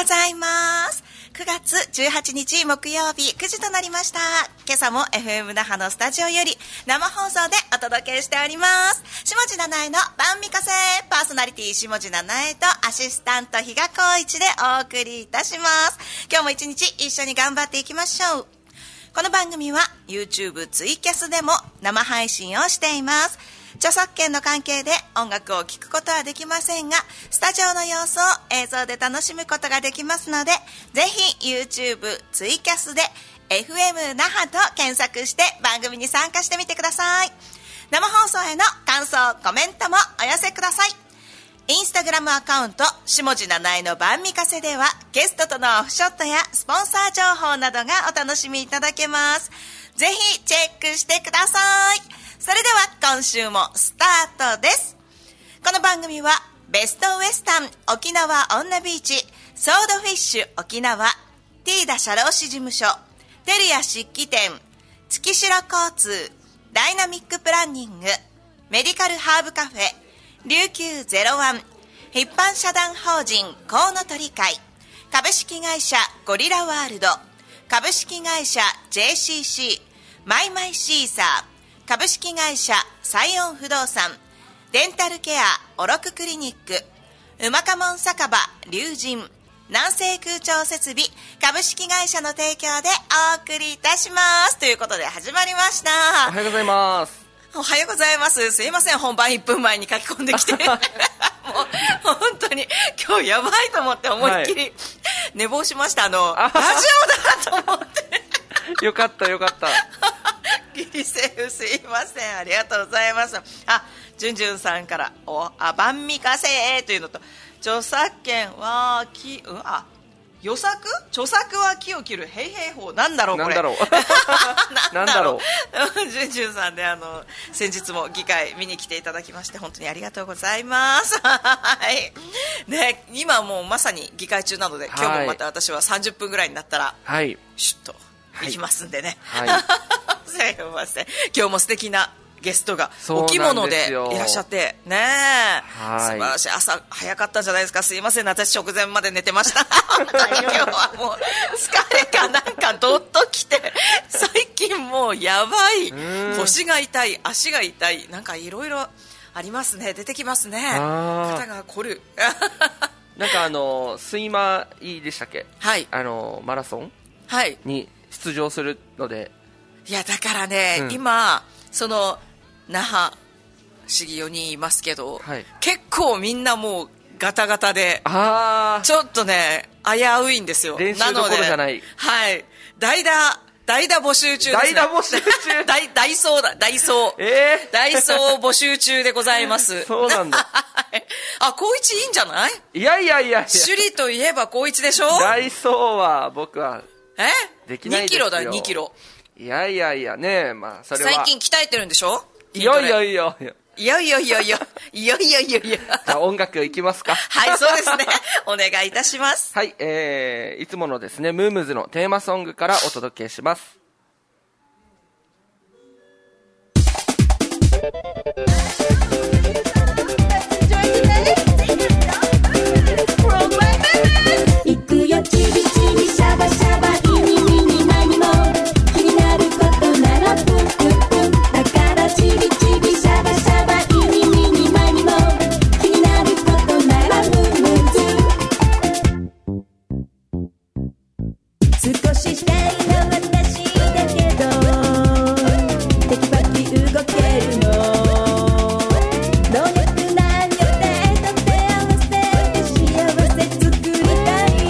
ございます。9月18日木曜日9時となりました。今朝も FM 那覇のスタジオより生放送でお届けしております。下地七重の晩御風、パーソナリティ下地七重とアシスタント比嘉光一でお送りいたします。今日も一日一緒に頑張っていきましょう。この番組は YouTube ツイキャスでも生配信をしています。著作権の関係で音楽を聴くことはできませんが、スタジオの様子を映像で楽しむことができますので、ぜひ YouTube ツイキャスで FM 那覇と検索して番組に参加してみてください。生放送への感想コメントもお寄せください。インスタグラムアカウント下地七重の晩御風ではゲストとのオフショットやスポンサー情報などがお楽しみいただけます。ぜひチェックしてください。それでは今週もスタートです。この番組はベストウエスタン沖縄オンナビーチ、ソードフィッシュ沖縄、ティーダ社労士事務所、テルヤ漆器店、月城交通、ダイナミックプランニング、メディカルハーブカフェ、琉球01、一般社団法人コウノトリ会、株式会社ゴリラワールド、株式会社 JCC、マイマイシーサー、株式会社サイオン不動産、デンタルケアオロククリニック、うまかもん酒場龍神、南西空調設備株式会社の提供でお送りいたします。ということで始まりました。 おはようございます。 おはようございます。すいません、本番1分前に書き込んできてもう本当に今日やばいと思って思いっきり寝坊しました。ラジオだと思ってよかったよかったギリセーフ、すいません、ありがとうございます。じゅんじゅんさんから晩御風というのと、著作権は予作著作は木を切るヘイヘイ法、なんだろうこれ、なんだろうじゅんじゅんさんで先日も議会見に来ていただきまして本当にありがとうございますはいね、今もうまさに議会中なので、今日もまた私は30分ぐらいになったら、はい、シュッと行きますんでね、はいはいすいません、今日も素敵なゲストがお着物でいらっしゃってね、はい、素晴らしい。朝早かったんじゃないですか。すいません、私直前まで寝てました本当に今日はもう疲れがなんかどっときて、最近もうやばい、腰が痛い、足が痛い、なんかいろいろありますね、出てきますね、肩が凝るなんか睡魔いいでしたっけ、はい、マラソン、はい、に出場するので、 いやだからね、今その那覇市議4人いますけど、はい、結構みんなもうガタガタで、ちょっとね危ういんですよ。 練習どころじゃない。 はい、代打募集中ですね。 代打募集中ダイソーだ、ダイソー、ダイソー募集中でございますそうなんだ光一いいんじゃない？ いや首里といえば光一でしょ。 ダイソーは僕はできないですよ。 2キロだよ、2キロ。 いやね、まあそれは最近鍛えてるんでしょ。 いやじゃあ音楽いきますかはい、そうですねお願いいたします。 はい、いつものですねムームズのテーマソングからお届けします。 行くよちびちびシャバシャバ、イニミニマニモ、気になることならプンプンプン、だからちびちびシャバシャバ、イニミニマニモ、気になることならムームズ。少ししたいの私だけどテキパキ動けるの、能力なんよってと手合わせて幸せ作りたい。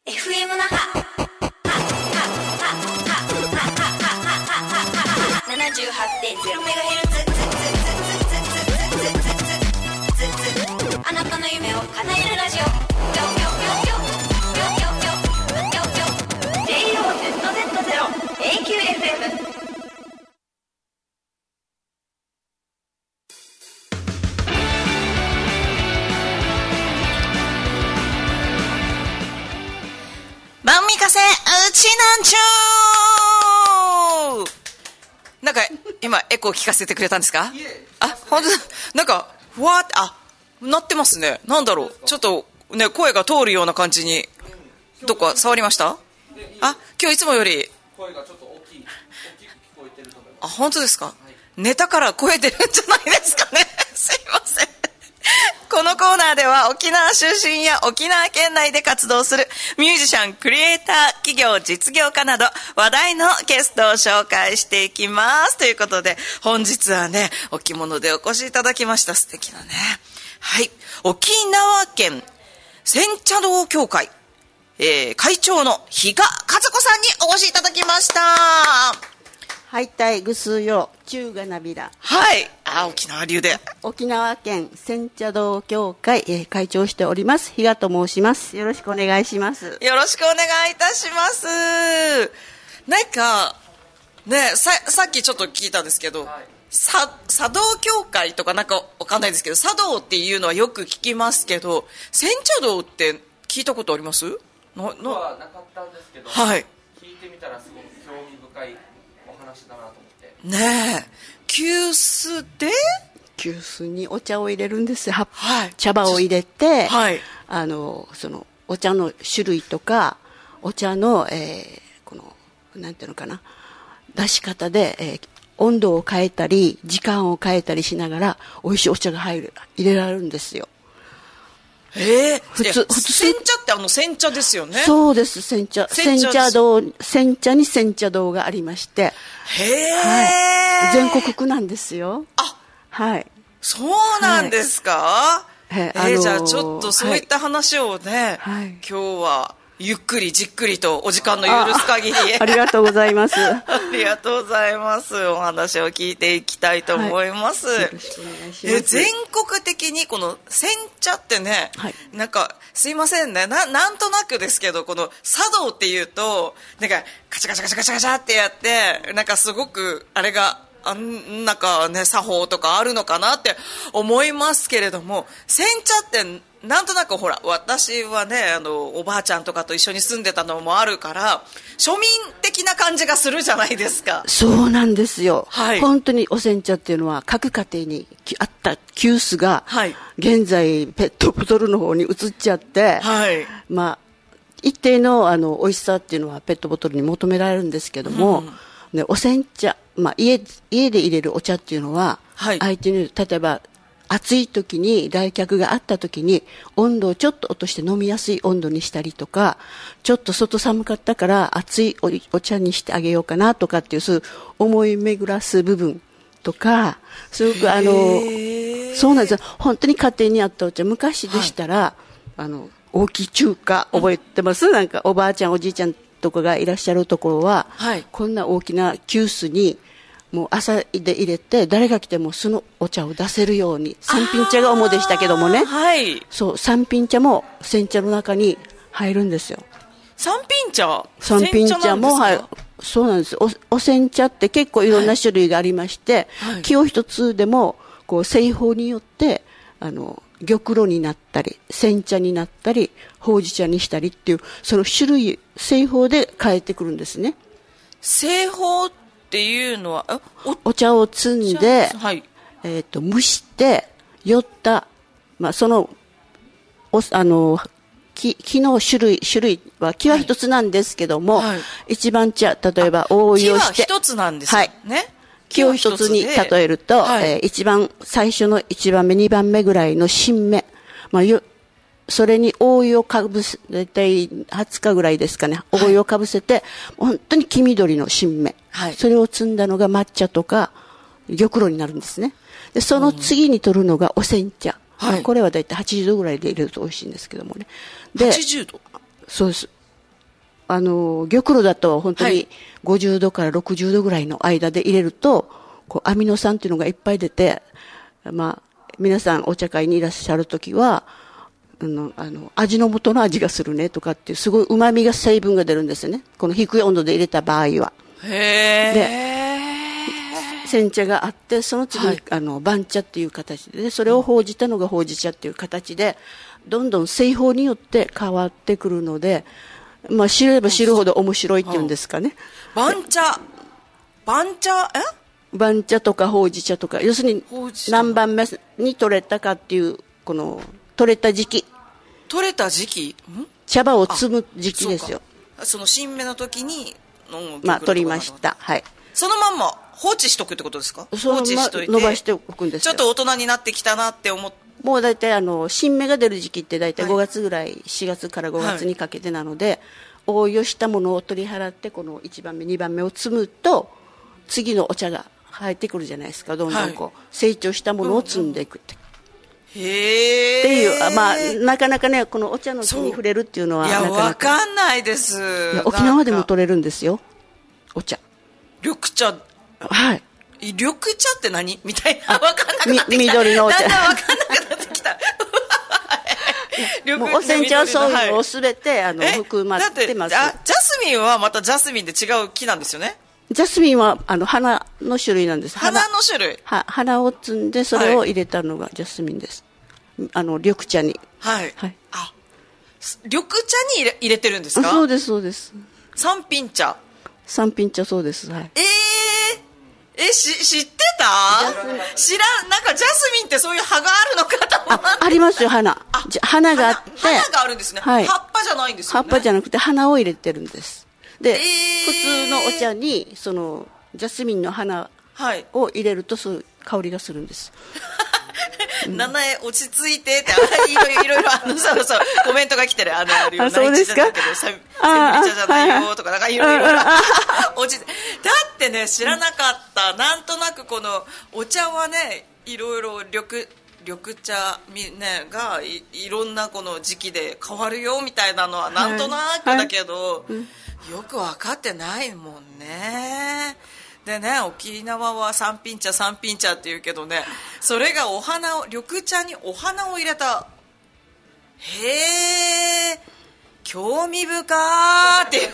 FM 那覇 78.0MHz あなたの夢を叶えるラジオJOZZ0AQFM。番組風うちなんちゅーなんか今エコー聞かせてくれたんですか？あ、本当だ。なんかふわーって鳴ってますね。なんだろう、ちょっとね声が通るような感じに。どっか触りました？あ、今日いつもより声がちょっと大きく聞こえてると思います。あ、本当ですか？ネタから声出るんじゃないですかね。すいません。このコーナーでは沖縄出身や沖縄県内で活動するミュージシャン、クリエイター、企業、実業家など話題のゲストを紹介していきます。ということで本日はね、お着物でお越しいただきました。素敵なね。はい。沖縄県煎茶道協会、会長の比嘉和子さんにお越しいただきました。 はいたいぐすよ中がなびら。 はい。沖縄流で。 沖縄県煎茶道協会、会長しております比嘉と申します。よろしくお願いします。 よろしくお願いいたします。なんかね、さっきちょっと聞いたんですけど、はい、茶道協会とかなんかわかんないですけど、茶道っていうのはよく聞きますけど、煎茶道って聞いたことあります？ はなかったんですけど、 はい、 聞いてみたらすごく興味深いお話だなと思って。 ねえ、急須で急須にお茶を入れるんですよ。 はい、 茶葉を入れて、 はい、 そのお茶の種類とかお茶の、このなんていうのかな、出し方で、温度を変えたり時間を変えたりしながら美味しいお茶が入れられるんですよ。 普通煎茶って煎茶ですよね。 そうです。煎茶に煎茶道がありまして、はい、全国区なんですよ。 あ、 はい、 そうなんですか。じゃあちょっとそういった話をね、 はい、 今日はゆっくりじっくりとお時間の許す限りありがとうございます。 ありがとうございます。お話を聞いていきたいと思います。 はい、よろしくお願いします。 全国的にこの煎茶ってね、 はい、 なんかすいませんね、なんとなくですけど、この茶道っていうとなんかカチャカチャカチャカチャカチャってやって、なんかすごくあれがなんかね、作法とかあるのかなって思いますけれども、煎茶ってなんとなくほら、私はね、おばあちゃんとかと一緒に住んでたのもあるから庶民的な感じがするじゃないですか。 そうなんですよ、 はい、 本当にお煎茶っていうのは各家庭にあった急須が、 はい、 現在ペットボトルの方に移っちゃって、 はい、 まあ一定の美味しさっていうのはペットボトルに求められるんですけども、ね、お煎茶、家で入れるお茶っていうのは、はい、相手に例えば暑い時に来客があった時に温度をちょっと落として飲みやすい温度にしたりとか、ちょっと外寒かったから熱いお茶にしてあげようかなとかっていう、そういう思い巡らす部分とか、すごくそうなんですよ。本当に家庭にあったお茶、昔でしたら、はい、大きい中華覚えてます？なんかおばあちゃんおじいちゃんとかがいらっしゃるところは、はい、こんな大きな急須にもう朝で入れて誰が来てもそのお茶を出せるように、三品茶が主でしたけどもね、はい、そう三品茶も煎茶の中に入るんですよ。 三品茶も、はい、そうなんです。お煎茶って結構いろんな種類がありまして、はい、木を一つでもこう製法によって玉露になったり煎茶になったりほうじ茶にしたりっていう、その種類製法で変えてくるんですね。 製法っていうのはお茶を摘んで、 はい、 蒸してよった、その木の種類は木は一つなんですけども、はい、一番茶、例えば応用して木は一つなんですね、はい、 木を一つに例えると、はい、一番最初の1番目2番目ぐらいの新芽、それに覆いをかぶせ、大体20日ぐらいですかね、覆いをかぶせて、本当に黄緑の新芽、はい、それを摘んだのが抹茶とか玉露になるんですね。でその次に取るのがお煎茶、はい、これは大体80度ぐらいで入れると美味しいんですけどもね。で 80度、 そうです。 玉露だと本当に50度から60度ぐらいの間で入れると、こうアミノ酸っていうのがいっぱい出て、皆さんお茶会にいらっしゃるときは、味の素の味がするねとかっていう、すごい旨味が成分が出るんですよね。この低い温度で入れた場合は。煎茶があって、その次に、番茶っていう形で、それをほうじたのがほうじ茶っていう形で、どんどん製法によって変わってくるので、知れば知るほど面白いっていうんですかね。 番茶とかほうじ茶とか、要するに何番目に取れたかっていう、この取れた時期、茶葉を摘む時期ですよ。 その新芽の時に取りました。はい。 そのまんま放置しとくってことですか？ 放置しといて伸ばしておくんですよ。 ちょっと大人になってきたなって思って、 もう大体新芽が出る時期って大体5月ぐらい、4月から5月にかけてなので、応用したものを取り払って、この1番目2番目を摘むと次のお茶が生えてくるじゃないですか。どんどん成長したものを摘んでいくって、っていう、なかなかね、このお茶の木に触れるっていうのはなかなかわかんないです。 沖縄でも取れるんですよ、お茶。 緑茶。 はい。 緑茶って何みたいな、わかんなくなってきた。 緑のお茶。 だんだんわかんなくなってきた。 もうお煎茶はそういうのをすべて含まってます。 ジャスミンはまたジャスミンで違う木なんですよね。 ジャスミンは花の種類なんです。 花の種類。 花を摘んでそれを入れたのがジャスミンです。緑茶に。 はい。緑茶に入れてるんですか？ そうですそうです。 三品茶。 そうです。はい。 知ってた？なんかジャスミンってそういう葉があるのかと思って。 ありますよ、花があって。花があるんですね。葉っぱじゃないんですよね。 葉っぱじゃなくて花を入れてるんです。で、普通のお茶にそのジャスミンの花を入れるとそういう香りがするんです。 七重落ち着いてっていろいろそうコメントが来てる。 そうですか？ センブリ茶じゃないよとか、なんかいろいろ落ちて。だってね、知らなかった。なんとなくこのお茶はね、いろいろ緑茶ねがいろんなこの時期で変わるよみたいなのはなんとなくだけど、よく分かってないもんね。でね、沖縄は三品茶って言うけどね、それが緑茶にお花を入れた。へえ、興味深ーっていう。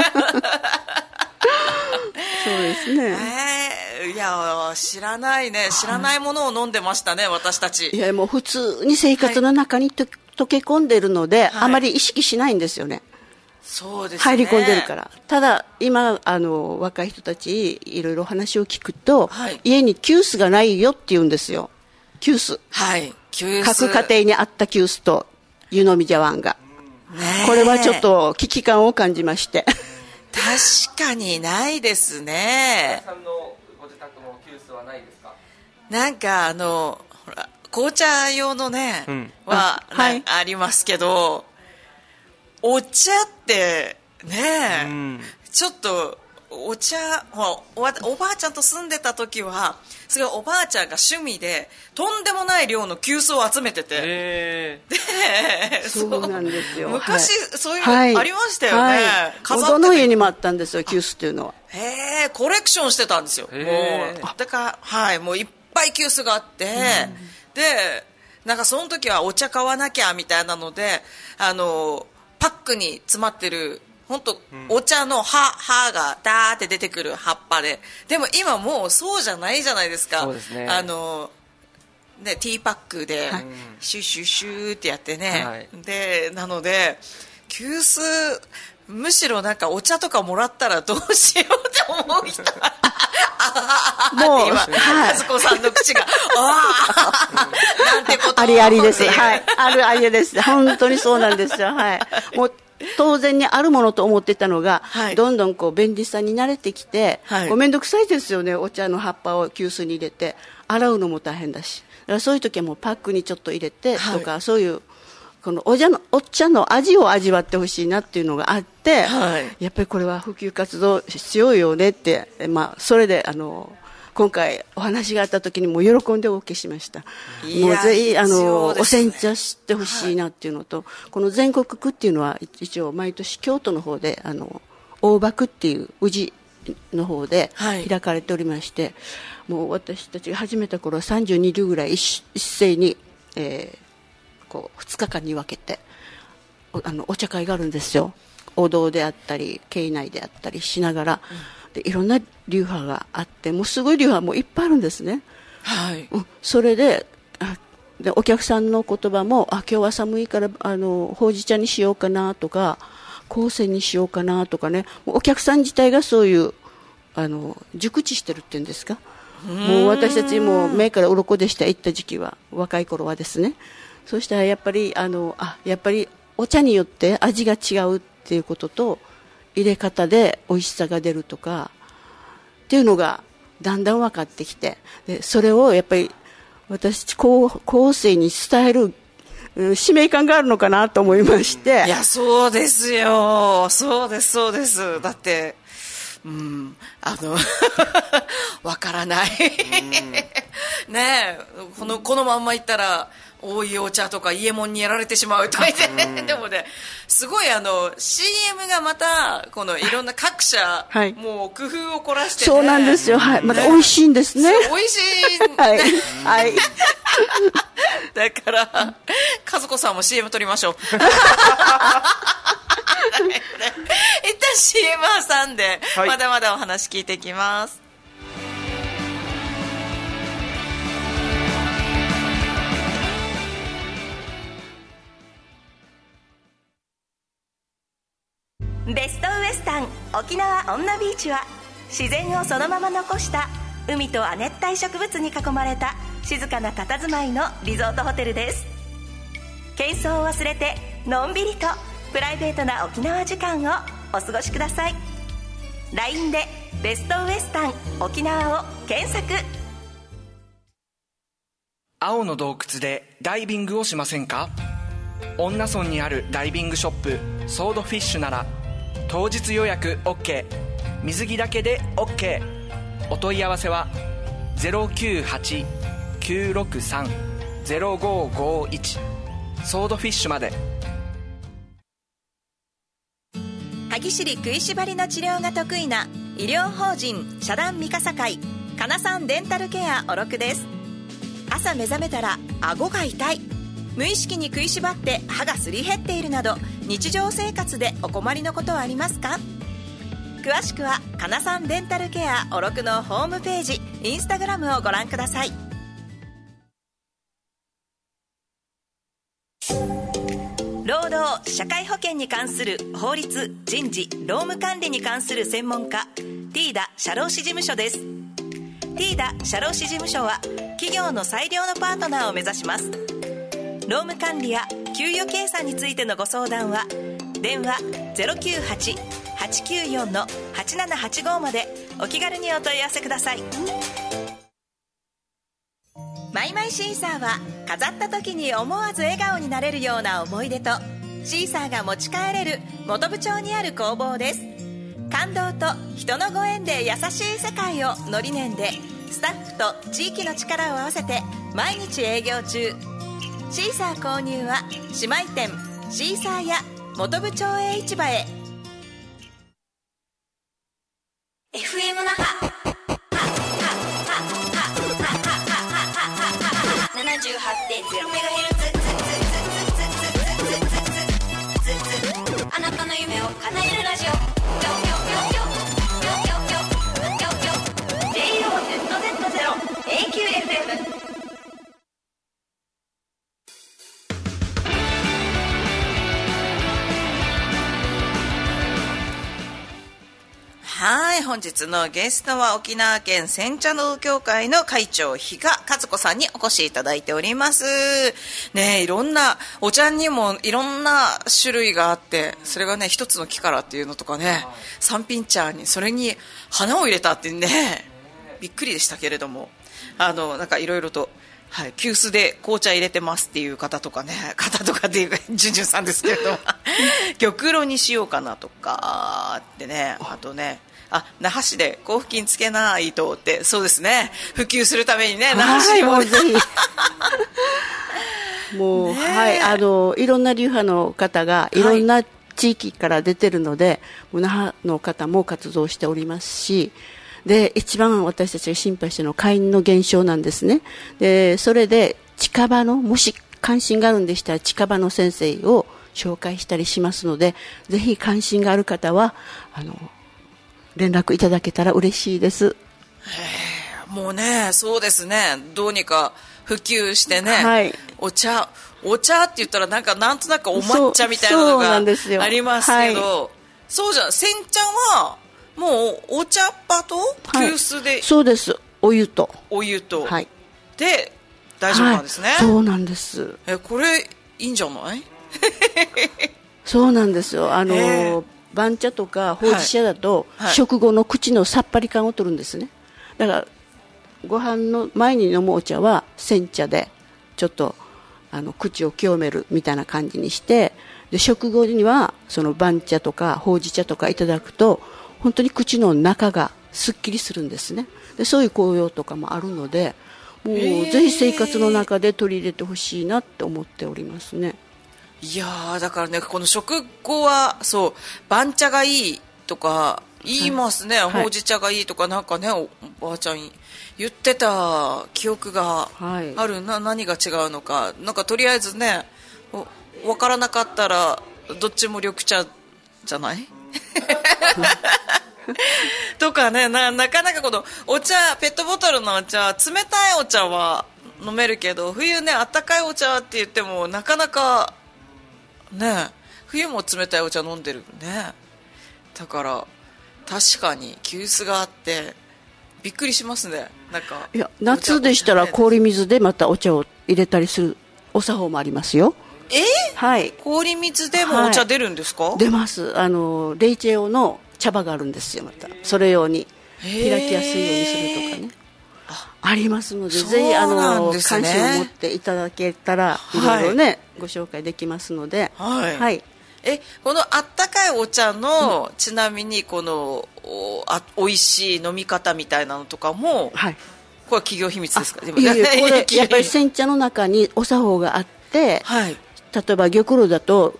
そうですね。 いや、知らないものを飲んでましたね、私たち。 いや、もう普通に生活の中に溶け込んでるので、あまり意識しないんですよね。 そうですね。 入り込んでるから。ただ今若い人たちいろいろ話を聞くと、家に急須がないよって言うんですよ。急須。各家庭にあった急須と湯飲み茶碗が、これはちょっと危機感を感じまして。 確かにないですね。 皆さんのご自宅も急須はないですか？ なんかほら紅茶用のね、はありますけど、お茶ってね、ちょっとお茶、おばあちゃんと住んでた時はすごいおばあちゃんが趣味でとんでもない量の急須を集めてて、でそうなんですよ。 昔そういうのありましたよね。 どの家にもあったんですよ、急須っていうのは。 コレクションしてたんですよ。だからもういっぱい急須があって、でなんかその時はお茶買わなきゃみたいなのでパックに詰まってる本当、お茶の葉がダーって出てくる葉っぱで、でも今もうそうじゃないじゃないですか。 そうですね。 ティーパックでシュシュシュってやってね、でなので急須むしろなんかお茶とかもらったらどうしようって思う人もう今和子さんの口がなんてことありありです。あるありです。本当にそうなんですよ。もう当然にあるものと思ってたのが、どんどんこう便利さに慣れてきて、面倒くさいですよね。お茶の葉っぱを急須に入れて洗うのも大変だし、だからそういう時はもうパックにちょっと入れてとか、そういうこのお茶の味を味わってほしいなっていうのがあって、やっぱりこれは普及活動必要よねって、それで今回お話があった時にもう喜んでお受けしました。もうぜひお煎茶知ってほしいなっていうのと、はい、この全国区っていうのは一応毎年京都の方で大幕っていう宇治の方で開かれておりまして、はい、もう私たちが始めた頃は32流ぐらい一斉に、こう2日間に分けてお茶会があるんですよ。お堂であったり境内であったりしながら、でいろんな流派があって、もうすごい流派もいっぱいあるんですね、はい、それでお客さんの言葉も今日は寒いからほうじ茶にしようかなとか香煎にしようかなとかね、お客さん自体がそういう熟知してるっていうんですか、もう私たちも目から鱗でした行った時期は、若い頃はですね。そうしたらやっぱりやっぱりお茶によって味が違うっていうことと、入れ方で美味しさが出るとかっていうのがだんだん分かってきて、でそれをやっぱり私後世に伝える使命感があるのかなと思いまして。 いやそうですよ、そうですそうです。だってわからないねえ、このまんまいったら大井お茶とか伊右衛門にやられてしまうとか言ってでもね、すごいCM がまたこのいろんな各社、はい、もう工夫を凝らしてね、 そうなんですよ、はい、また美味しいんですね。 美味しいはい、はい、 だから和子さんも CM 撮りましょう一旦 CM 挟んで、はい、まだまだお話聞いていきます。ベストウエスタン沖縄女ビーチは自然をそのまま残した海と亜熱帯植物に囲まれた静かな佇まいのリゾートホテルです。喧騒を忘れてのんびりとプライベートな沖縄時間をお過ごしください。 LINE でベストウエスタン沖縄を検索。 青の洞窟でダイビングをしませんか？恩納村にあるダイビングショップソードフィッシュなら当日予約 OK、 水着だけで OK。 お問い合わせは 098-963-0551 ソードフィッシュまで。 歯ぎしり食いしばりの治療が得意な医療法人社団三笠会かなさんデンタルケアおろくです。朝目覚めたら顎が痛い、無意識に食いしばって歯がすり減っているなど日常生活でお困りのことはありますか？詳しくはかなさんデンタルケアおろくのホームページ、インスタグラムをご覧ください。労働社会保険に関する法律人事労務管理に関する専門家、ティーダ社労士事務所です。ティーダ社労士事務所は企業の最良のパートナーを目指します。労務管理や給与計算についてのご相談は電話 098-894-8785 までお気軽にお問い合わせください。マイマイシーサーは飾った時に思わず笑顔になれるような思い出とシーサーが持ち帰れる本部町にある工房です。感動と人のご縁で優しい世界をの理念でスタッフと地域の力を合わせて毎日営業中。シーサー購入は姉妹店シーサーや本部町営市場へ。 FM 那覇 78.0MHz あなたの夢を叶えるラジオJOZZ0AQFM。はい、本日のゲストは沖縄県煎茶農協会の会長比嘉和子さんにお越しいただいておりますね。いろんなお茶にもいろんな種類があって、それがね一つの木からっていうのとかね、三品茶にそれに花を入れたってね、びっくりでしたけれども、なんかいろいろと、はい、急須で紅茶入れてますっていう方とかっていうかジュンジュンさんですけれども今玉露にしようかなとかってね、あとね、那覇市で交付金つけないとって、そうですね、普及するためにね、那覇市にも、 ぜひもう、いろんな流派の方がいろんな地域から出てるので、那覇の方も活動しておりますし、で一番私たちが心配しているのは会員の減少なんですね。でそれで近場の、もし関心があるんでしたら近場の先生を紹介したりしますので、ぜひ関心がある方は連絡いただけたら嬉しいです。 もうね、そうですね、どうにか普及してね、お茶って言ったらなんとなくお抹茶みたいなのがありますけど、そうじゃん、煎茶はもうお茶っ葉と急須で、 そうです、お湯とで大丈夫なんですね。 そうなんです。 これいいんじゃないそうなんですよ。番茶とかほうじ茶だと、食後の口のさっぱり感を取るんですね。だからご飯の前に飲むお茶は煎茶でちょっと口を清めるみたいな感じにして、で食後にはその番茶とかほうじ茶とかいただくと本当に口の中がすっきりするんですね。でそういう効用とかもあるので、もうぜひ生活の中で取り入れてほしいなって思っておりますね。 いやだからね、この食後はそう番茶がいいとか言いますね、ほうじ茶がいいとかなんかね、おばあちゃん言ってた記憶があるな、何が違うのか、なんかとりあえずね、分からなかったらどっちも緑茶じゃないとかね、なかなかこのお茶、ペットボトルのお茶、冷たいお茶は飲めるけど、冬ね、あったかいお茶って言ってもなかなかね、冬も冷たいお茶飲んでるね。だから確かに急須があってびっくりしますね。なんかいや、夏でしたら氷水でまたお茶を入れたりするお作法もありますよ。 氷水でもお茶出るんですか？ 出ます。レイチェ用の茶葉があるんですよ。またそれ用に開きやすいようにするとかね、ありますので、ぜひ関心を持っていただけたらいろいろね、ご紹介できますので、 このあったかいお茶の、ちなみにこのおいしい飲み方みたいなのとかも、これは企業秘密ですか？ これやっぱり煎茶の中にお作法があって、例えば玉露だと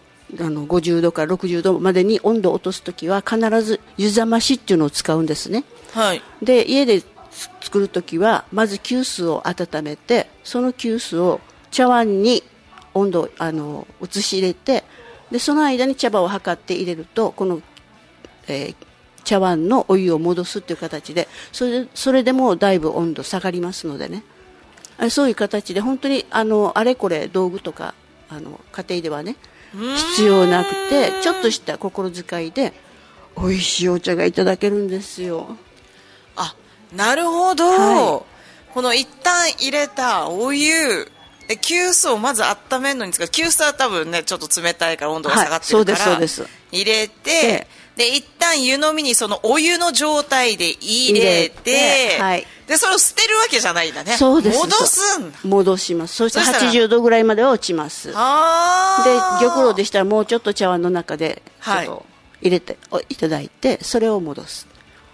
50度から60度までに温度を落とすときは必ず湯冷ましっていうのを使うんですね。で家で作るときはまず急須を温めて、その急須を茶碗に温度を移し入れて、でその間に茶葉を測って入れると、この、茶碗のお湯を戻すという形で、それでもだいぶ温度下がりますのでね、そういう形で本当にあれこれ道具とか家庭ではね必要なくて、ちょっとした心遣いで美味しいお茶がいただけるんですよ。 なるほど、この一旦入れたお湯で急須をまず温めるのに使う。急須は多分ねちょっと冷たいから温度が下がってるから、入れて、で一旦湯飲みにそのお湯の状態で入れて、でそれを捨てるわけじゃないんだね。 そうです。 戻します。そして80度ぐらいまでは落ちます。で玉露でしたらもうちょっと茶碗の中でちょっと入れていただいて、それを戻す。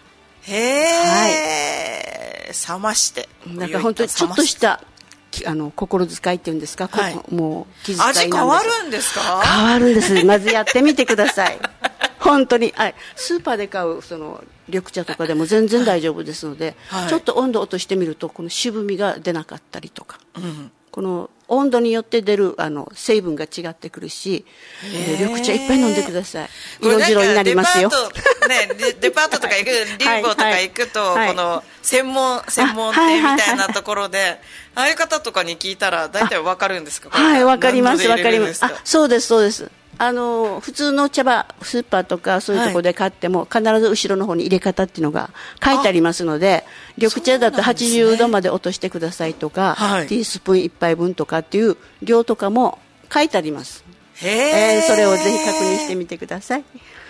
冷まして、 なんか本当にちょっとした心遣いっていうんですか、もう気遣いなんです。 味変わるんですか？ 変わるんです。まずやってみてください。本当にスーパーで買うその緑茶とかでも全然大丈夫ですので、ちょっと温度を落としてみるとこの渋みが出なかったりとか、この温度によって出る成分が違ってくるし、緑茶いっぱい飲んでください。色白になりますよ。 デパートとか行く、リンゴとか行くと、この専門店みたいなところで、ああいう方とかに聞いたら大体わかるんですか？ わかります。そうですそうです。普通の茶葉スーパーとかそういうところで買っても、必ず後ろの方に入れ方っていうのが書いてありますので、緑茶だと80度まで落としてくださいとか、ティースプーン1杯分とかっていう量とかも書いてあります。それをぜひ確認してみてください。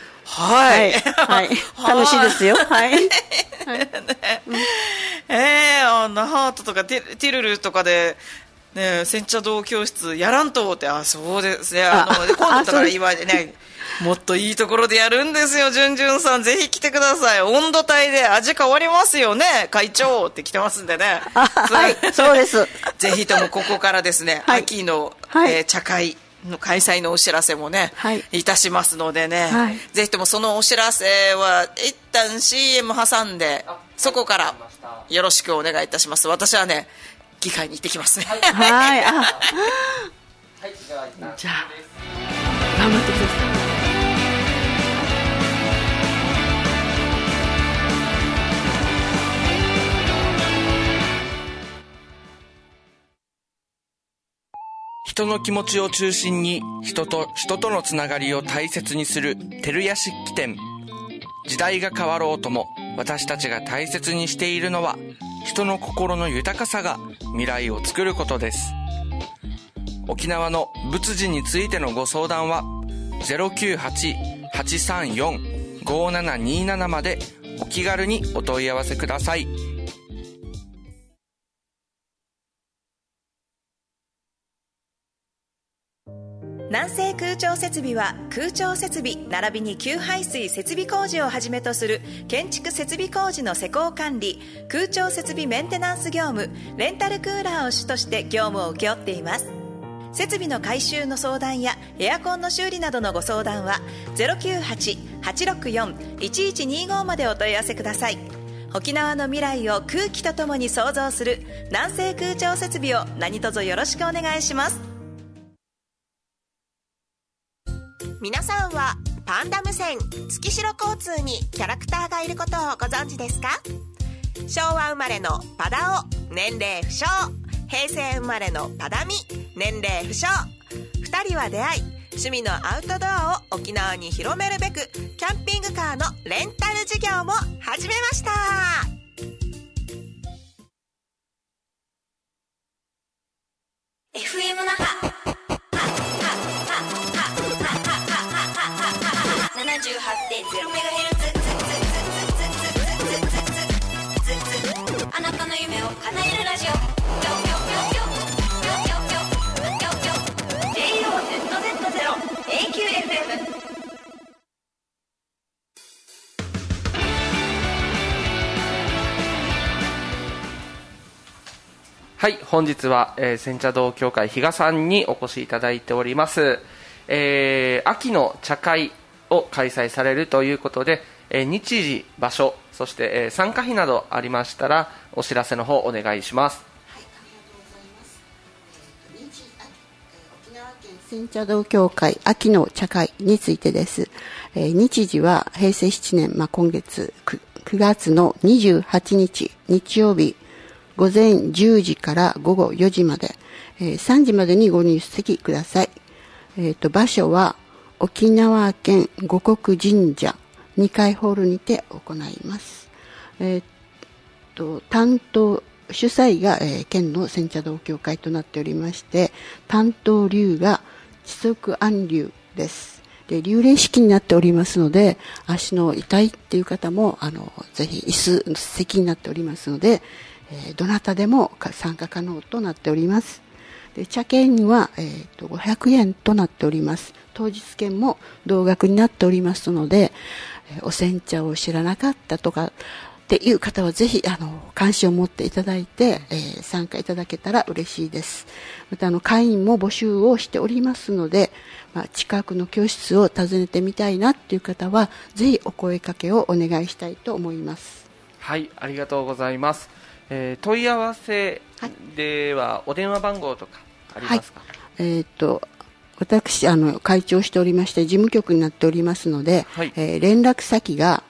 楽しいですよ。 ナハートとかティルルとかで煎茶道教室やらんとって、そうですね、今度だから今ねもっといいところでやるんですよ。じゅんじゅんさんぜひ来てください。温度帯で味変わりますよね会長って来てますんでね。 はい、そうですぜひともここからですね、はい、秋の、茶会の開催のお知らせもね、はい、いたしますのでね、はい、ぜひともそのお知らせは一旦 CM 挟んで、そこからよろしくお願いいたします。私はね議会に行ってきますね。はい、はい、 じゃあ頑張ってください。 人の気持ちを中心に人と人とのつながりを大切にする照屋漆器店。時代が変わろうとも私たちが大切にしているのは人の心の豊かさが未来を作ることです。沖縄の仏事についてのご相談は 098-834-5727 までお気軽にお問い合わせください。 南西空調設備は空調設備並びに給排水設備工事をはじめとする建築設備工事の施工管理、空調設備メンテナンス業務、レンタルクーラーを主として業務を請け負っています。設備の改修の相談やエアコンの修理などのご相談は 098-864-1125 までお問い合わせください。沖縄の未来を空気とともに創造する南西空調設備を何卒よろしくお願いします。皆さんはパンダム線月城交通にキャラクターがいることをご存知ですか？昭和生まれのパダオ、年齢不詳。平成生まれのパダミ、年齢不詳。2人は出会い、趣味のアウトドアを沖縄に広めるべくキャンピングカーのレンタル事業も始めました。FM 那覇 78.0MHz、 あなたの夢を叶えるラジオ、JOZZ0AQFM。 はい、本日は、煎茶道協会比嘉さんにお越しいただいております。秋の茶会を開催されるということで、日時、場所、そして、参加費などありましたらお知らせの方お願いします。 はい、ありがとうございます。沖縄県煎茶道協会秋の茶会についてです。日時は平成7年、今月 9月の28日日曜日午前10時から午後4時まで、3時までにご入席ください。場所は沖縄県五国神社2階ホールにて行います。担当主催が、県の煎茶道協会となっておりまして、担当流が知足安流です。で、流礼式になっておりますので、足の痛いっていう方もぜひ椅子の席になっておりますので、どなたでも参加可能となっております。で、茶券は、500円となっております。当日券も同額になっておりますので、お煎茶を知らなかったとかっていう方はぜひ関心を持っていただいて、参加いただけたら嬉しいです。また会員も募集をしておりますので、近くの教室を訪ねてみたいなっていう方はぜひお声かけをお願いしたいと思います。 はい、ありがとうございます。問い合わせではお電話番号とかありますか？ はい、私会長しておりまして事務局になっておりますので、はい、連絡先が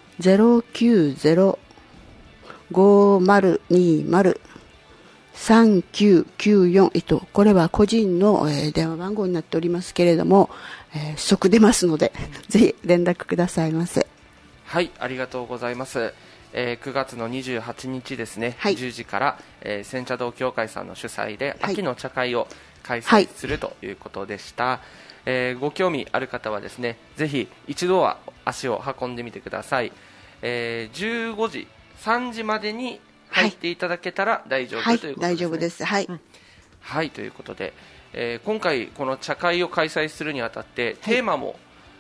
090-5020-3994 これは個人の、電話番号になっておりますけれども、即出ますのでぜひ連絡くださいませ。 はい、ありがとうございます。9月の28日ですね、はい、10時から、煎茶道協会さんの主催で秋の茶会を開催するということでした。ご興味ある方はですね、ぜひ一度は足を運んでみてください。15時3時までに入っていただけたら大丈夫、ということですね。 大丈夫です。はい、 はい、ということで、今回この茶会を開催するにあたってテーマも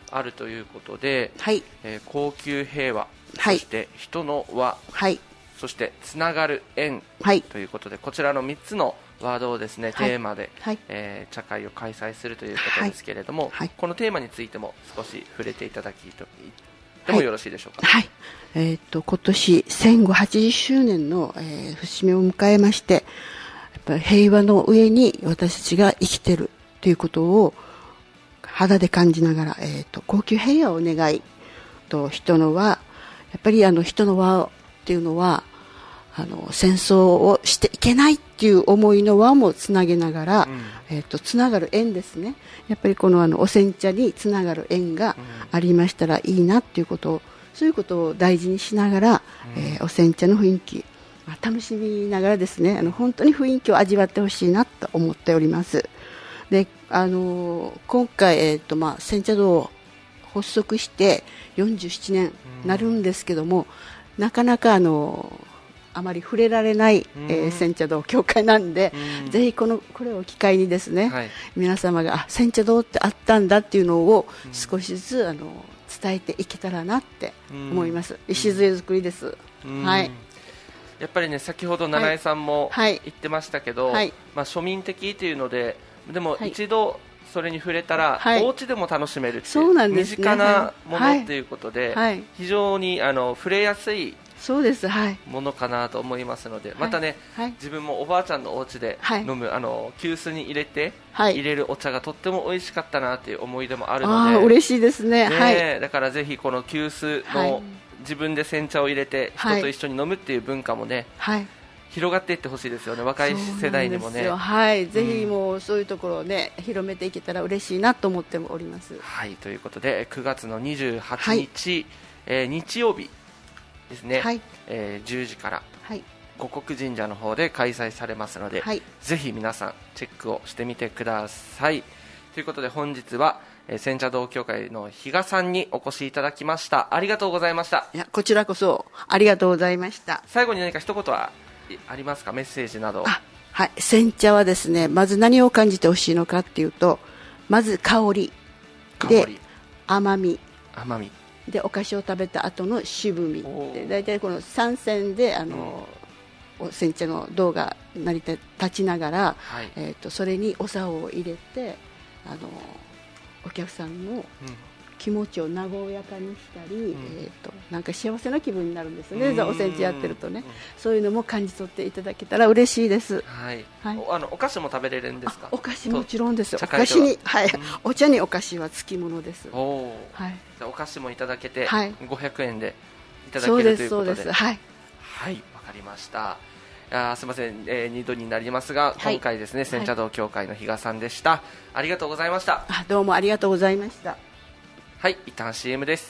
あるということで、 はい、 高級平和、 はい、 そして人の和、 はい、 そしてつながる縁、 はい、 ということで、こちらの3つのワードをですね、 はい、 テーマで、 はい、 茶会を開催するということですけれども、 はい、 このテーマについても少し触れていただきでもよろしいでしょうか。 はい、今年戦後80周年の、節目を迎えまして、やっぱり平和の上に私たちが生きてるということを肌で感じながら、高級平和を願いと、人の輪、やっぱり人の輪っていうのは戦争をしていけないっていう思いの輪もつなげながら、つながる縁ですね。やっぱりこのお煎茶につながる縁がありましたらいいなっていうことを、そういうことを大事にしながら、お煎茶の雰囲気、楽しみながらですね、本当に雰囲気を味わってほしいなと思っております。で、今回、煎茶道を発足して47年なるんですけども、なかなかあまり触れられない、煎茶道協会なんで、ぜひこれを機会にですね、はい、皆様が煎茶道ってあったんだっていうのを少しずつ伝えていけたらなって思います。礎作りです。はい。 やっぱりね、先ほど七重さんも言ってましたけど、 はい、 庶民的というので、でも一度それに触れたら、はい、お家でも楽しめるっていう、 そうなんですね、 身近なものということで、 はい、 非常に触れやすいそうです、はい、 ものかなと思いますので、またね、はい、自分もおばあちゃんのお家で飲む、急須に入れて、入れるお茶がとっても美味しかったなという思い出もあるので、 嬉しいですね、はい、 だからぜひこの急須の、自分で煎茶を入れて人と一緒に飲むっていう文化もね、広がっていってほしいですよね、若い世代にもね。 はい、ぜひもうそういうところをね、広めていけたら嬉しいなと思っております。 はい、ということで9月の28日、日曜日ですね、10時から五穀神社の方で開催されますので、ぜひ皆さんチェックをしてみてください。ということで本日は煎茶道協会の比嘉さんにお越しいただきました。ありがとうございました。 いや、こちらこそありがとうございました。 最後に何か一言はありますか、メッセージなど。 はい、煎茶はですね、まず何を感じてほしいのかっていうと、まず香りで甘みで、お菓子を食べた後の渋みで、だいたいこの3線でお煎茶の道が成り立ちながら、それにお茶を入れてお客さんの気持ちを和やかにしたり、なんか幸せな気分になるんですね、お煎茶やってるとね、そういうのも感じ取っていただけたら嬉しいです。 お菓子も食べれるんですか。 お菓子もちろんです。お菓子に、お茶にお菓子はつきものです。 お菓子もいただけて、500円でいただけるということで、 そうです。はい、 わかりました。すみません、2度になりますが、今回ですね、煎茶道協会の比嘉さんでした。ありがとうございました。 どうもありがとうございました。 はい、一旦 CM です。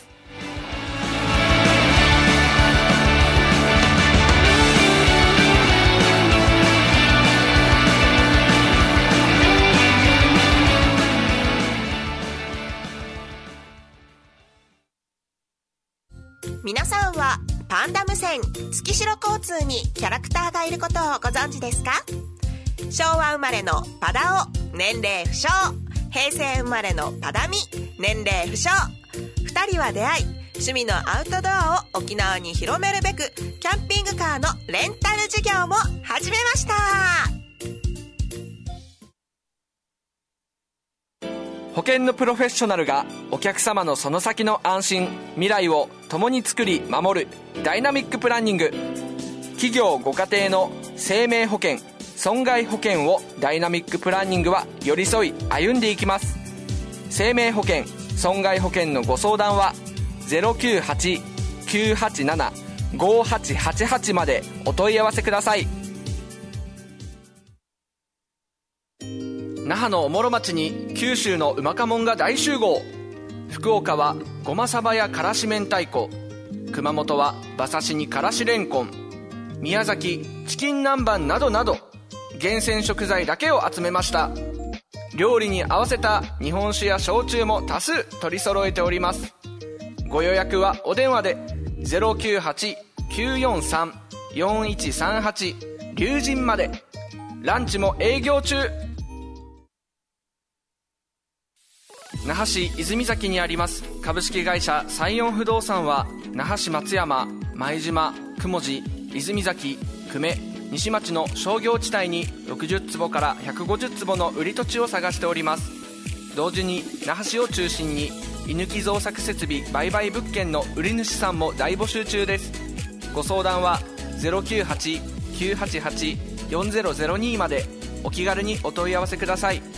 皆さんはパンダム線月城交通にキャラクターがいることをご存知ですか？昭和生まれのパダオ、年齢不詳。平成生まれのパダミ、年齢不詳。2人は出会い、趣味のアウトドアを沖縄に広めるべく、キャンピングカーのレンタル事業も始めました。 保険のプロフェッショナルがお客様のその先の安心、未来を共に作り守るダイナミックプランニング。企業ご家庭の生命保険、損害保険をダイナミックプランニングは寄り添い歩んでいきます。生命保険、損害保険のご相談は 098-987-5888 までお問い合わせください。那覇のおもろ町に九州のうまかもんが大集合。福岡はごまさばやからし明太子、熊本は馬刺しにからしれんこん、宮崎チキン南蛮などなど、厳選食材だけを集めました。料理に合わせた日本酒や焼酎も多数取り揃えております。ご予約はお電話で 098-943-4138 龍神まで。ランチも営業中。 那覇市泉崎にあります株式会社サイオン不動産は、那覇市松山、前島、雲寺、泉崎、久米、西町の商業地帯に60坪から150坪の売り土地を探しております。同時に那覇市を中心に居抜き造作設備売買物件の売り主さんも大募集中です。ご相談は 098-988-4002 までお気軽にお問い合わせください。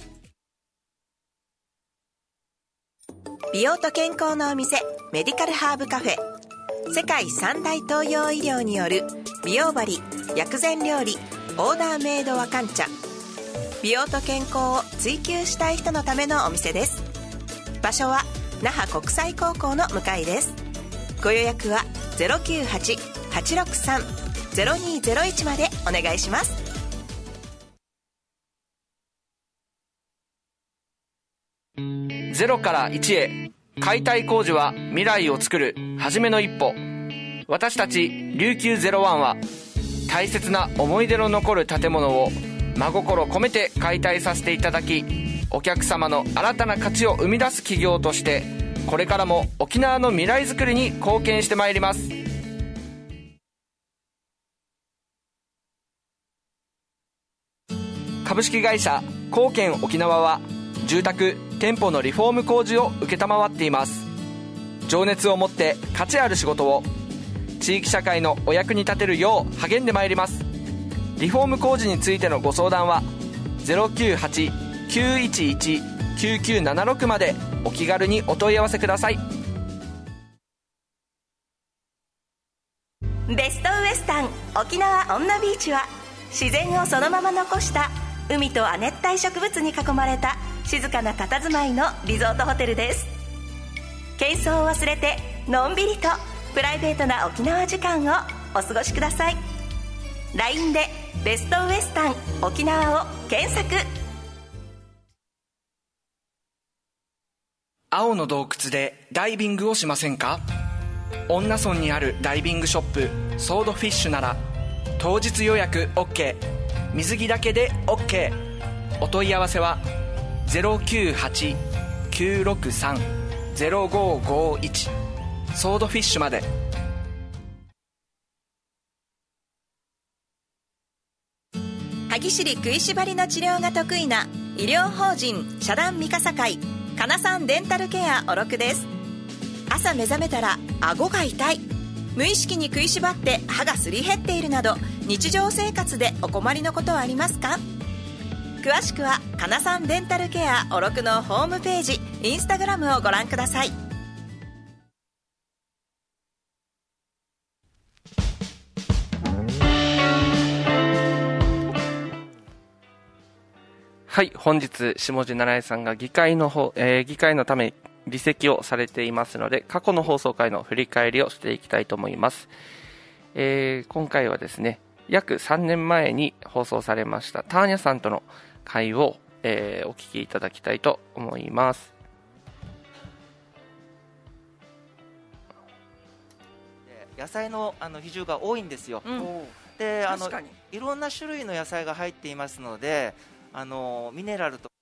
美容と健康のお店、メディカルハーブカフェ。世界三大東洋医療による美容針、薬膳料理、オーダーメイド和漢茶。美容と健康を追求したい人のためのお店です。場所は那覇国際高校の向かいです。ご予約は 098-863-0201 までお願いします。 ゼロから1へ、解体工事は未来を作る初めの一歩。私たち琉球01は大切な思い出の残る建物を真心込めて解体させていただき、お客様の新たな価値を生み出す企業としてこれからも沖縄の未来づくりに貢献してまいります。株式会社貢献沖縄は住宅・店舗のリフォーム工事を承っています。情熱を持って価値ある仕事を地域社会のお役に立てるよう励んでまいります。リフォーム工事についてのご相談は 098-911-9976 までお気軽にお問い合わせください。 ベストウエスタン沖縄オンナビーチは、自然をそのまま残した海と亜熱帯植物に囲まれた静かな佇まいのリゾートホテルです。喧騒を忘れてのんびりとプライベートな沖縄時間をお過ごしください。 LINE でベストウエスタン沖縄を検索。 青の洞窟でダイビングをしませんか？恩納村にあるダイビングショップソードフィッシュなら当日予約 OK、 水着だけで OK。 お問い合わせは 098-963-0551 ソードフィッシュまで。 歯ぎしり食いしばりの治療が得意な医療法人社団三笠会かなさんデンタルケアおろくです。朝目覚めたら顎が痛い、無意識に食いしばって歯がすり減っているなど、日常生活でお困りのことはありますか？詳しくはかなさんデンタルケアおろくのホームページ、インスタグラムをご覧ください。 はい、本日下地七重さんが議会のため離席をされていますので、過去の放送回の振り返りをしていきたいと思います。今回はですね、約3年前に放送されましたターニャさんとの回を、お聞きいただきたいと思います。 野菜の比重が多いんですよ。でいろんな種類の野菜が入っていますので、ミネラルと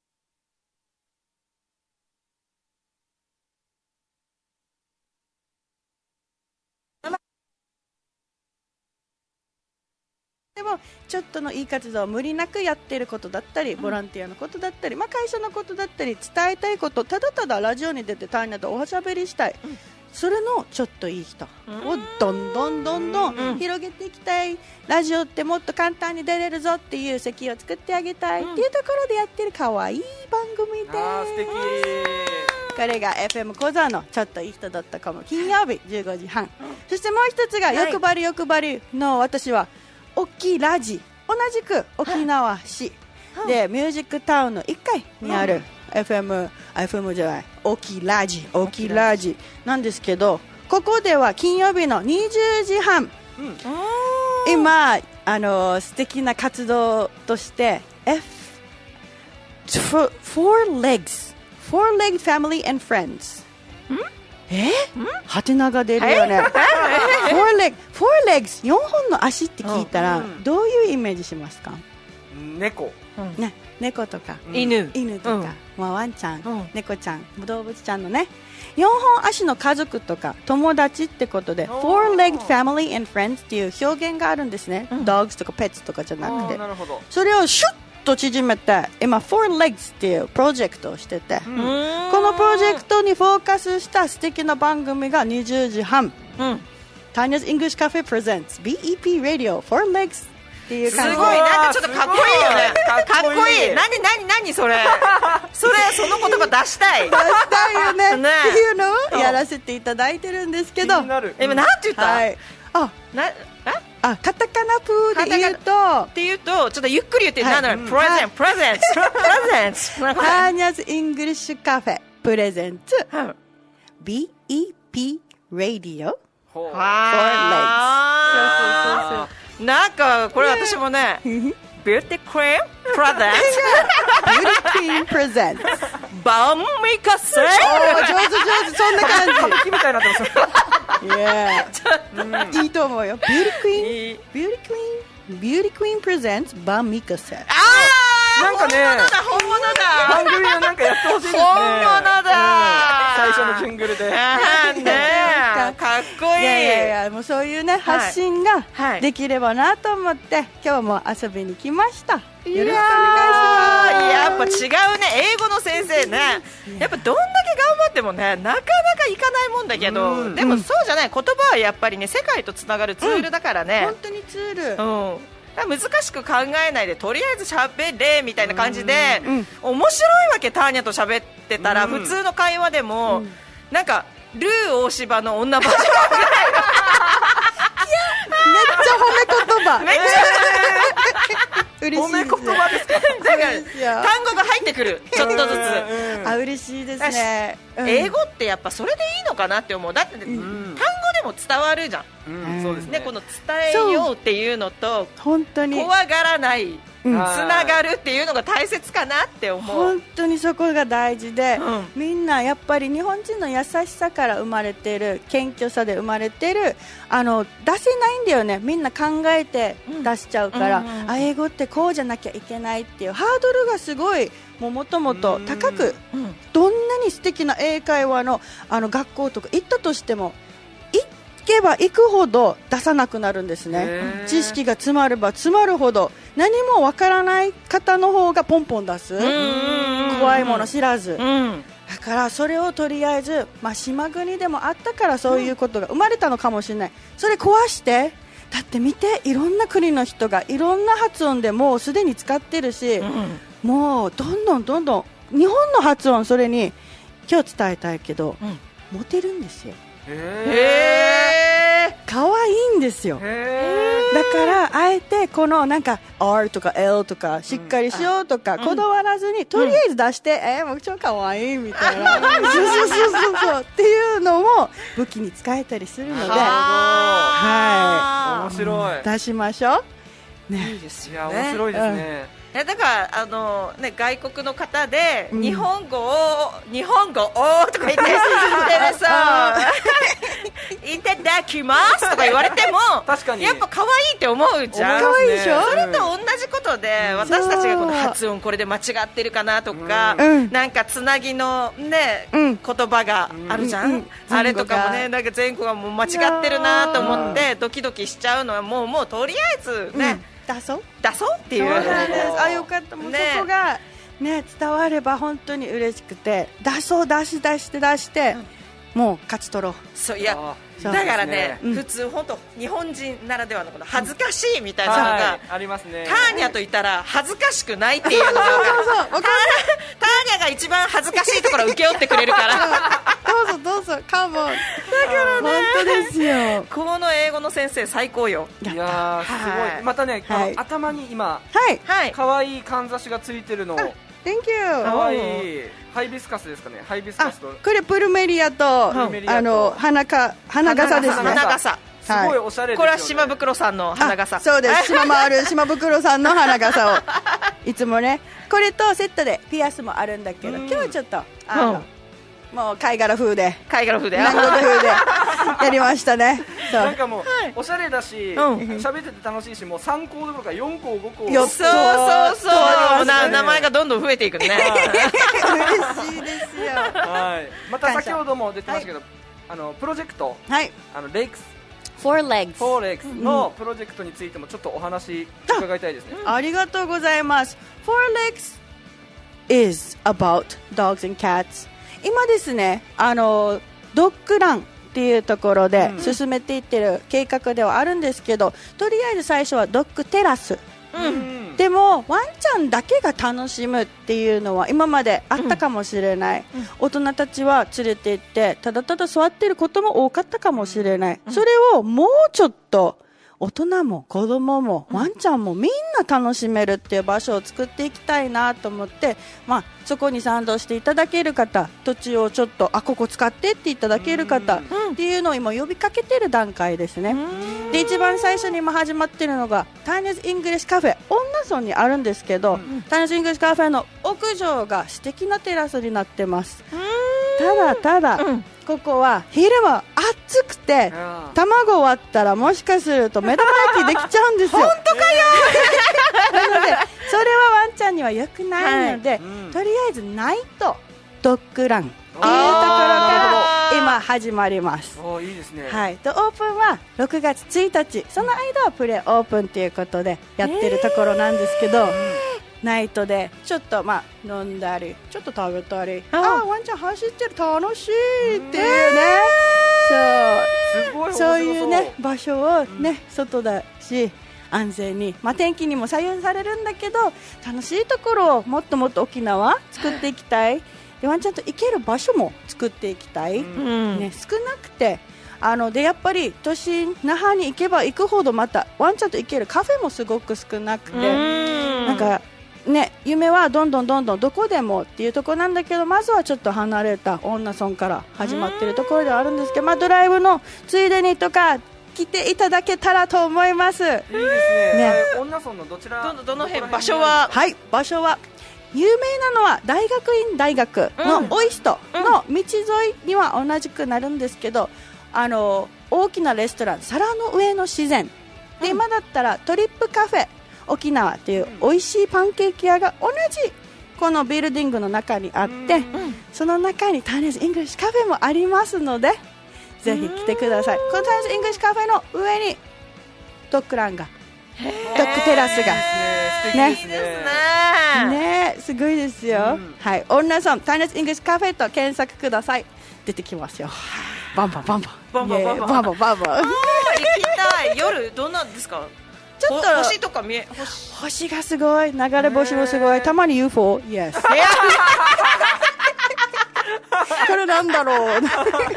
でもちょっとのいい活動を無理なくやっていることだったり、ボランティアのことだったり、会社のことだったり、伝えたいこと、ただただラジオに出てターニャとおしゃべりしたい、それのちょっといい人をどんどん広げていきたい。ラジオってもっと簡単に出れるぞっていう席を作ってあげたいっていうところでやってる可愛い番組です。 素敵。 これが FM 小座のちょっといい人だったかも、金曜日15時半、そしてもう一つが欲張りの、私は大きいラジ、同じく沖縄市でミュージックタウンの1階にあるFM じゃない、大きいラジなんですけど、ここでは金曜日の20時半、今素敵な活動としてFour Legs Family and Friends、はてなが出るよね。Four legs 4本の足って聞いたらどういうイメージしますか？ 猫、 ね、猫とか、 犬とか、ワンちゃん、猫ちゃん、動物ちゃんのね、4本足の家族とか友達ってことで Four-legged family and friends っていう表現があるんですね、dogs とか pets とかじゃなくて、それをシュッと縮めて今 Four-legs っていうプロジェクトをしてて、このプロジェクトにフォーカスした素敵な番組が20時半、Tanya's English Cafe presents BEP Radio Four-legsっていう感じ。 すごい、なんかちょっとかっこいいよね。かっこいい。何それ。その言葉出したい。 出したいよね。っていうのをやらせていただいてるんですけど。 今なんて言った？ はい。カタカナプーで言うと。 っていうと、ちょっとゆっくり言って、なんだろう、プレゼンツ。 Tanya's English Cafe プレゼンツ BEP Radio For Legs。なんかこれ私もね、ビューティークリームプレゼンツ、 ビューティークリームプレゼンツ、 バンミカセ。 上手、そんな感じ。 歌舞伎みたいになってます。 いいと思うよ。ビューティークイーンプレゼンツバンミカセ。 なんかね、 本物だ。 番組をなんかやってほしいですね。 本物だ。 最初のジングルで。 かっこいい。 いやもうそういうね発信ができればなと思って今日も遊びに来ました。よろしくお願いします。 やっぱ違うね、英語の先生ね。やっぱどんだけ頑張ってもね、なかなかいかないもんだけど、でもそうじゃない、言葉はやっぱりね、世界とつながるツールだからね。 本当にツール。 難しく考えないでとりあえず喋れみたいな感じで、面白いわけ。ターニャと喋ってたら、普通の会話でも、なんかルー大柴の女バージョンぐらいめっちゃ褒め言葉。 めっちゃ嬉しいです。 褒め言葉ですか。 単語が入ってくる、ちょっとずつ。 嬉しいですね。 英語ってやっぱそれでいいのかなって思う。だって単語でも伝わるじゃん。 そうですね。 この伝えようっていうのと、 本当に怖がらない、つながるっていうのが大切かなって思う。 本当にそこが大事で、みんなやっぱり日本人の優しさから生まれてる、謙虚さで生まれてる、出せないんだよね。みんな考えて出しちゃうから、英語ってこうじゃなきゃいけないっていうハードルがすごいもともと高く、どんなに素敵な英会話の学校とか行ったとしても行けば行くほど出さなくなるんですね。知識が詰まれば詰まるほど何もわからない方の方がポンポン出す。怖いもの知らず。だからそれをとりあえず、島国でもあったからそういうことが生まれたのかもしれない。それ壊して、だって見て、いろんな国の人がいろんな発音でもうすでに使ってるし、もうどんどん日本の発音、それに今日伝えたいけど、モテるんですよ。可愛いんですよ。だからあえてこのなんか R とか L とかしっかりしようとかこだわらずに、とりあえず出してもう超可愛いみたいなそうっていうのも武器に使えたりするので、 はい、面白い。 出しましょうね。 いいですよね。面白いですね。 だから外国の方で日本語をとか言っていただきますとか言われても確かにやっぱ可愛いって思うじゃん。 可愛いでしょ。 それと同じことで、私たちがこの発音これで間違ってるかなとか、なんかつなぎのね言葉があるじゃん。あれとかもね、なんか前後がもう間違ってるなと思ってドキドキしちゃうのはもうとりあえずね。 出そうっていう。 そうなんです。よかった。もうそこがね伝われば本当に嬉しくて、出して、もう勝ち取ろう。 そう、いやだからね、普通本当日本人ならではのこの恥ずかしいみたいなのがありますね。 ターニャと言ったら恥ずかしくないっていうのが分かる。ターニャが一番恥ずかしいところを請け負ってくれるからどうぞカモン。だからね、 本当ですよ。 この英語の先生最高よ。 いやすごい。またね、頭に今可愛いかんざしがついてるの。 Thank you。 可愛いハイビスカスですかね。ハイビスカスとこれプルメリアと花笠ですね。 花笠すごいおしゃれですよね。 これは島袋さんの花笠。 そうです。島もある島袋さんの花笠をいつもね、これとセットでピアスもあるんだけど、今日はちょっともう貝殻風で南国風でやりましたね。 なんかもう、おしゃれだし、喋ってて楽しいし、もう3校どころか4校5校、 そう名前がどんどん増えていくね。 嬉しいですよ。 はい。また先ほども出てましたけど、プロジェクト、レイクス Four Legs のプロジェクトについてもちょっとお話伺いたいですね。 ありがとうございます。Four Legs is about dogs and cats。今ですね、ドッグランっていうところで進めていってる計画ではあるんですけど、とりあえず最初はドッグテラス。でもワンちゃんだけが楽しむっていうのは今まであったかもしれない、大人たちは連れて行ってただただ座っていることも多かったかもしれない、それをもうちょっと大人も子供もワンちゃんもみんな楽しめるっていう場所を作っていきたいなと思って、そこに賛同していただける方、土地をちょっとここ使ってっていただける方っていうのを今呼びかけている段階ですね。で一番最初に今始まっているのがタイニーズ・イングリッシュカフェ、恩納村にあるんですけど、タイニーズ・イングリッシュカフェの屋上が素敵なテラスになってます。ただ、ここは昼間暑くて卵割ったらもしかすると目玉焼きできちゃうんですよ。本当かよなのでそれはワンちゃんには良くないので、とりあえずナイトドッグランっていうところから今始まります。 いいですね。 はい。でオープンは6月1日、その間はプレオープンということでやってるところなんですけど、ナイトでちょっと飲んだりちょっと食べたり、ワンちゃん走ってる楽しいっていうね、そういうね場所をね、外だし安全に、天気にも左右されるんだけど楽しいところをもっともっと沖縄作っていきたい。でワンちゃんと行ける場所も作っていきたい、少なくてでやっぱり都心那覇に行けば行くほどまたワンちゃんと行けるカフェもすごく少なくて、なんかね、夢はどんどんどこでもっていうところなんだけど、まずはちょっと離れた恩納村から始まっているところではあるんですけど、ドライブのついでにとか来ていただけたらと思います。いいですね。恩納村のどちら、 どの辺、場所は有名なのは大学院大学のオイストの道沿いには同じくなるんですけど、大きなレストラン皿の上の自然で、今だったらトリップカフェ沖縄という美味しいパンケーキ屋が同じこのビルディングの中にあって、その中にタイニーズ・イングリッシュカフェもありますので、ぜひ来てください。このタイニーズ・イングリッシュカフェの上にドッグランが、ドッグテラスがね、すごいですよ。はい、恩納村タイニーズ・イングリッシュカフェと検索ください。出てきますよ。バンバン行きたい。夜どんなんですか？ちょっと星とか星がすごい、流れ星もすごい、たまに UFO、Yes これなんだろう素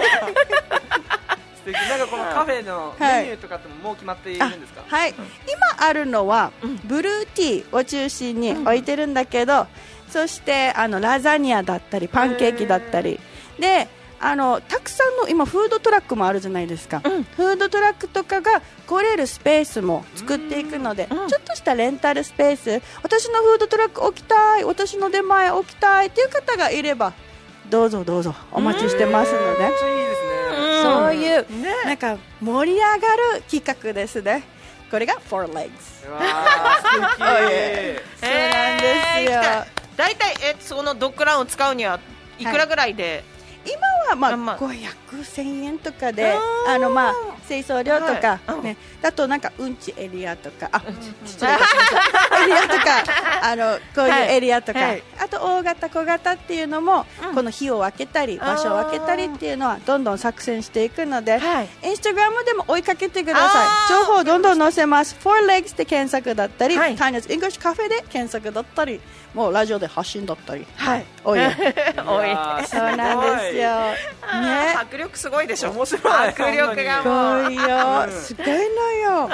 敵。なんかこのカフェのメニューとかってもう決まっているんですか？ はい、今あるのはブルーティーを中心に置いてるんだけど、そしてラザニアだったりパンケーキだったりで、たくさんの今フードトラックもあるじゃないですか、フードトラックとかが来れるスペースも作っていくので、ちょっとしたレンタルスペース、私のフードトラック置きたい、私の出前置きたいっていう方がいればどうぞお待ちしてますので、そういうなんか盛り上がる企画ですね。これが Four Legs。 そうなんですよ。 だいたいそのドッグランを使うにはいくらぐらいで？ 今は500、1000円とかで、清掃料とか、あとなんかうんちエリアとか、エリアとか、こういうエリアとか、あと大型小型っていうのも、この日を分けたり場所を分けたりっていうのはどんどん作戦していくので、インスタグラムでも追いかけてください。情報をどんどん載せます。 Four Legs で検索だったり、タイニーズ・イングリッシュカフェで検索だったり、もうラジオで発信だったり、多いそうなんですよ。 迫力すごいでしょ。 面白い。 迫力がもうすごいのよ。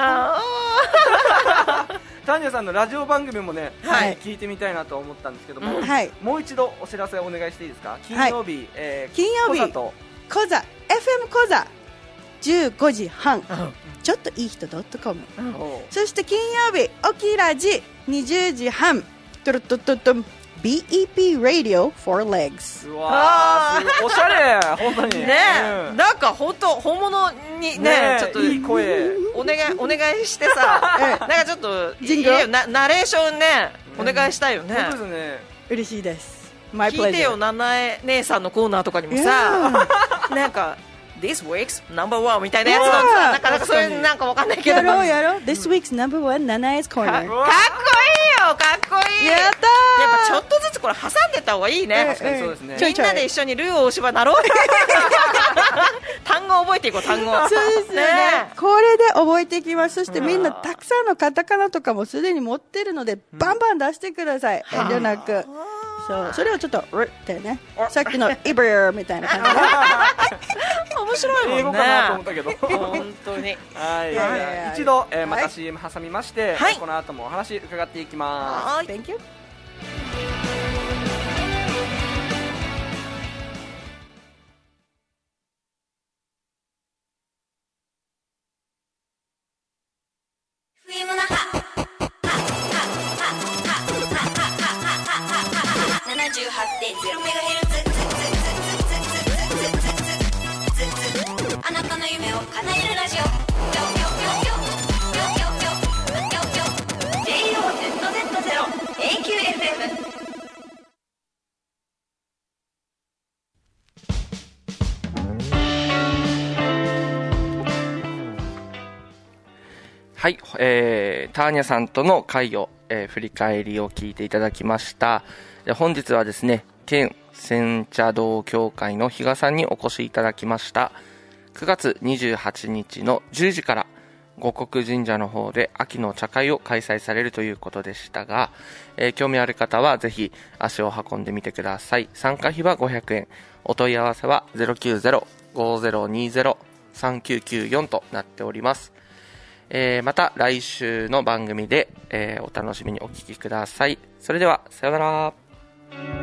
タニアさんのラジオ番組もね、聞いてみたいなと思ったんですけども、もう一度お知らせお願いしていいですか？金曜日コザ FM コザ15時半、ちょっといい人 .com、そして金曜日オキラジ20時半、トゥルトゥトゥトゥ BEP Radio for Legs。 うわー、おしゃれ、本当にね、なんか本物にね、ちょっといい声お願いしてさ、なんかちょっといいよ、ナレーションね、お願いしたいよね。 本当ですね。 嬉しいです。 聞いてよ、ななえ姉さんのコーナーとかにもさ、なんかThis week's number one みたいなやつのさ、なかなかそういうなんかわかんないけど、 やろう This week's number one ナナエスコーナー。 かっこいいよ、かっこいい。 やったー。 やっぱちょっとずつこれ挟んでた方がいいね。 確かにそうですね。 みんなで一緒にルー大芝なろう。単語覚えていこう、単語。 そうですよね。これで覚えていきます。そしてみんなたくさんのカタカナとかもすでに持ってるので、バンバン出してください。遠慮なく。それをちょっとってね、さっきのイブルみたいな感じで面白いもんね。 英語かなと思ったけど本当に。 はい、一度、また CM 挟みまして、この後もお話伺っていきます。 Thank you。 あなたの夢を叶えるラジオ。JOZZ0AQFM。 はい、ターニャさんとの会を、振り返りを聞いていただきました。本日はですね、県煎茶道協会の比嘉さんにお越しいただきました。9月28日の10時から五穀神社の方で秋の茶会を開催されるということでしたが、興味ある方はぜひ足を運んでみてください。参加費は500円。お問い合わせは 090-5020-3994 となっております。また来週の番組で、お楽しみにお聞きください。それではさようなら。